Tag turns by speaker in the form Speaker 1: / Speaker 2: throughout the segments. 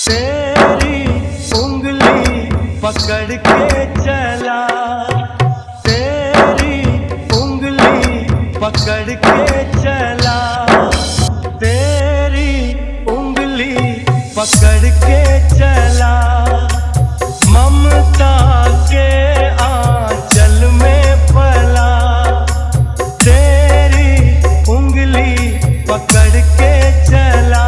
Speaker 1: तेरी उंगली पकड़ के चला, तेरी उंगली पकड़ के चला, तेरी उंगली पकड़ के चला, ममता के आंचल में पला, तेरी उंगली पकड़ के चला,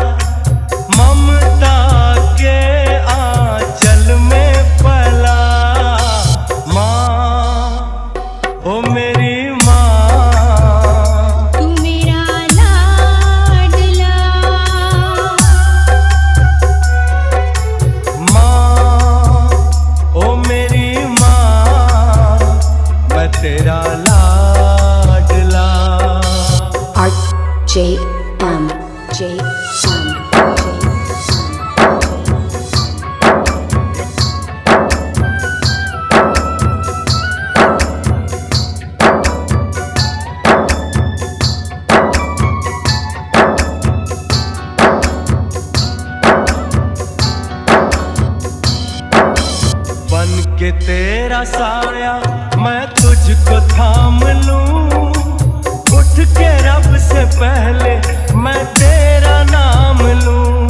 Speaker 1: ममता के आंचल में पला। माँ ओ मेरी माँ,
Speaker 2: तू मेरा लाडला।
Speaker 1: माँ ओ मेरी माँ, मैं तेरा लाडला।
Speaker 2: RJM,
Speaker 1: बन के तेरा साया मैं तुझको थाम लूं, उठ के रब से पहले मैं तेरा नाम लूं।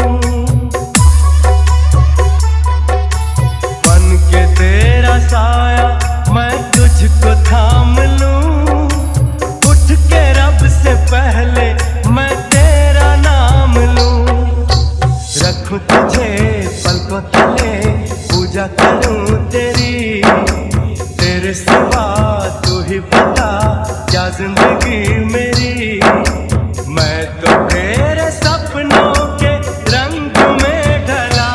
Speaker 1: बन के तेरा साया मैं तुझको थाम लूं, उठ के रब से पहले मैं तेरा नाम लूं। रखूं तुझे पलकों तले, पूजा करूं तेरी, तेरे सिवा तू ही बता क्या जिंदगी मेरी। मैं तो तेरे सपनों के रंग में ढला,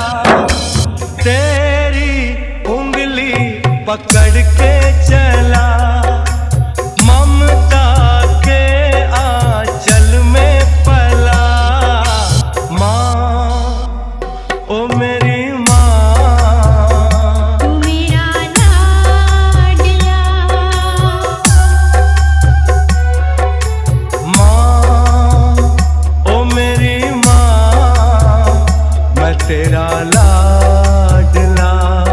Speaker 1: तेरी उंगली पकड़ के चला, ममता के आंचल में पला। माँ ओ मेरी
Speaker 2: तू मेरा लाडला।
Speaker 1: माँ ओ मेरी माँ, मैं तेरा लाडला।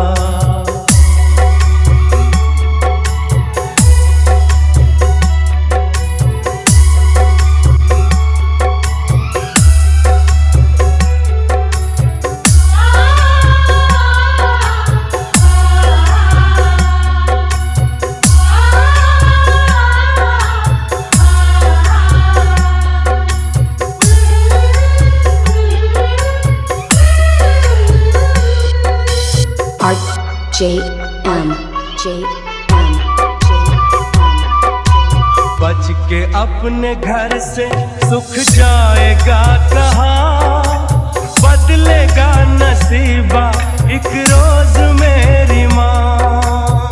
Speaker 2: RJM,
Speaker 1: बच के अपने घर से सुख जाएगा कहाँ, बदलेगा नसीबा एक रोज मेरी माँ।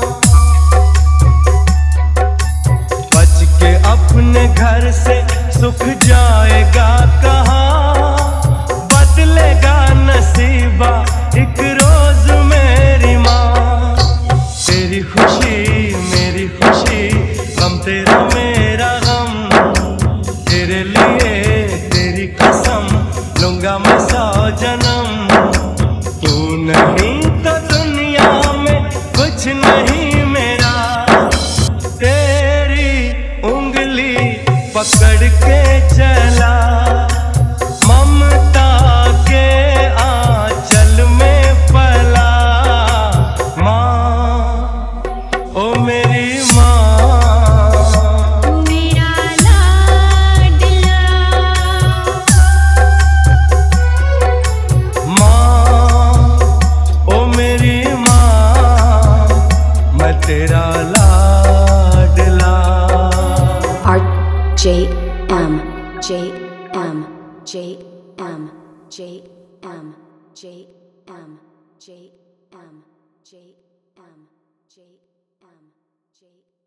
Speaker 1: बच के अपने घर से सुख जाएगा कहाँ, बदलेगा नसीबा एक रोज मेरी माँ। तेरी खुशी मेरी खुशी, गम तेरा मेरा गम, तेरे लिए तेरी कसम लूंगा मैं 100 जन्म। तू नहीं तो दुनिया में कुछ नहीं मेरा, तेरी उंगली पकड़ के चला, ममता के आंचल में पला। माँ ओ मेरी माँ,
Speaker 2: तू मेरा लाडला।
Speaker 1: माँ ओ मेरी माँ, मैं तेरा लाडला।
Speaker 2: RJM, JM.